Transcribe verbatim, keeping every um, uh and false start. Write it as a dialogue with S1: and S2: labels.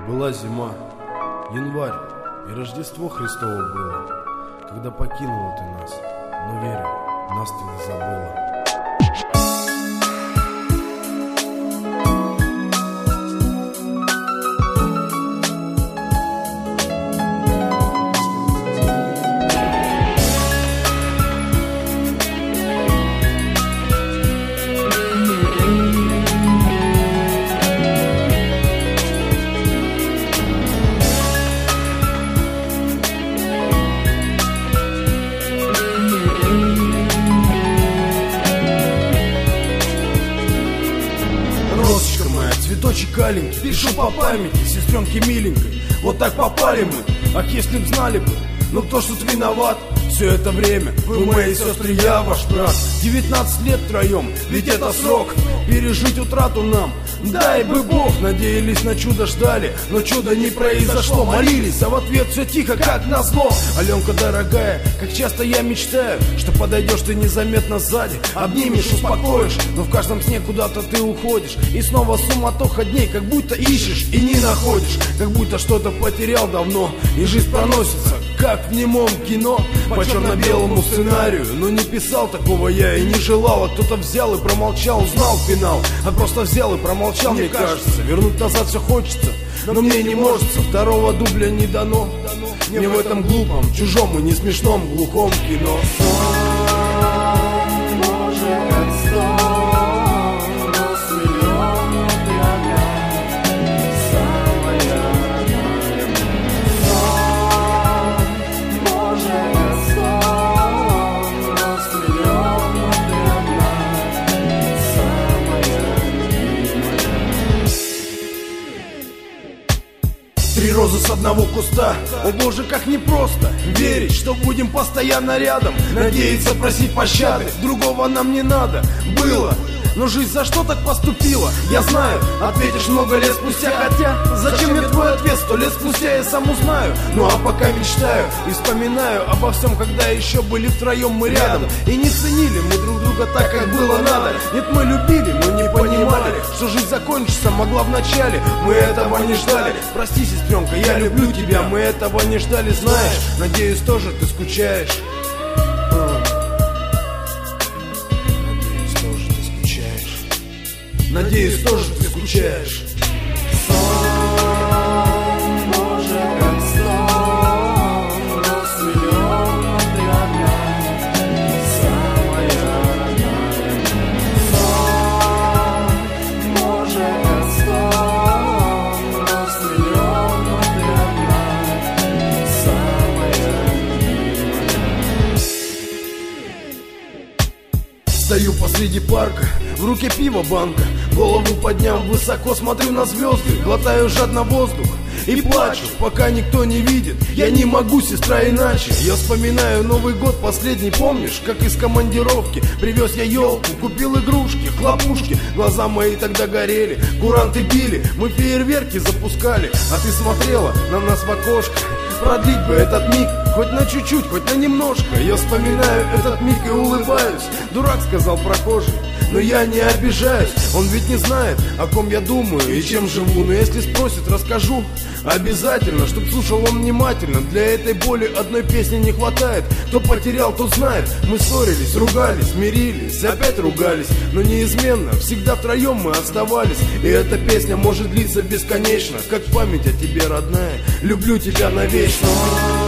S1: Была зима, январь, и Рождество Христово было, когда покинула ты нас, но верю, нас ты не забыла. Росочка моя, цветочек аленький, пишу по памяти, сестренке миленькой. Вот так попали мы, ах, если б знали бы. Ну кто ж тут виноват? Все это время вы мои сестры, я ваш брат. Девятнадцать лет втроем, ведь это срок. Пережить утрату нам, дай бы Бог. Надеялись на чудо, ждали, но чудо не произошло. Молились, а в ответ все тихо, как назло. Аленка дорогая, как часто я мечтаю, что подойдешь ты незаметно сзади, обнимешь, успокоишь, но в каждом сне куда-то ты уходишь. И снова суматоха дней, как будто ищешь и не находишь, как будто что-то потерял давно. И жизнь проносится, как в немом кино, по черно-белому сценарию. Но не писал такого я и не желал, а кто-то взял и промолчал, узнал финал. А просто взял и промолчал, мне кажется. Вернуть назад все хочется, но мне не может, второго дубля не дано. Не в этом глупом, чужом и не смешном глухом кино. Три розы с одного куста. О боже, как непросто верить, что будем постоянно рядом, надеяться, просить пощады. Другого нам не надо было, но жизнь за что так поступила? Я знаю, ответишь много лет спустя. Хотя, зачем мне твой ответ? Сто лет спустя я сам узнаю. Ну а пока мечтаю и вспоминаю обо всем, когда еще были втроем мы рядом. И не ценили мы друг друга так, как было надо. Нет, мы любили, но не понимали, что жизнь закончится могла в начале. Мы этого не ждали. Прости, сестренка, я люблю тебя. Мы этого не ждали, знаешь. Надеюсь, тоже ты скучаешь. Надеюсь, тоже ты скучаешь.
S2: Сон, Боже, как сон, рассвелел, но ты одна, самая родная. Сон, Боже, как сон, рассвелел, но ты одна, самая любимая.
S1: Стою посреди парка, в руке пиво банка, голову подняв высоко, смотрю на звезды, глотаю жадно воздух и плачу, пока никто не видит. Я не могу, сестра, иначе. Я вспоминаю Новый год последний, помнишь, как из командировки привез я елку, купил игрушки, хлопушки. Глаза мои тогда горели, куранты били, мы фейерверки запускали, а ты смотрела на нас в окошко. Продлить бы этот миг, хоть на чуть-чуть, хоть на немножко. Я вспоминаю этот миг и улыбаюсь. Дурак, сказал прохожий, но я не обижаюсь. Он ведь не знает, о ком я думаю и чем живу. Но если спросит, расскажу обязательно, чтоб слушал он внимательно. Для этой боли одной песни не хватает. Кто потерял, тот знает. Мы ссорились, ругались, мирились, опять ругались, но неизменно, всегда втроем мы оставались. И эта песня может длиться бесконечно, как память о тебе, родная. Люблю тебя навечно.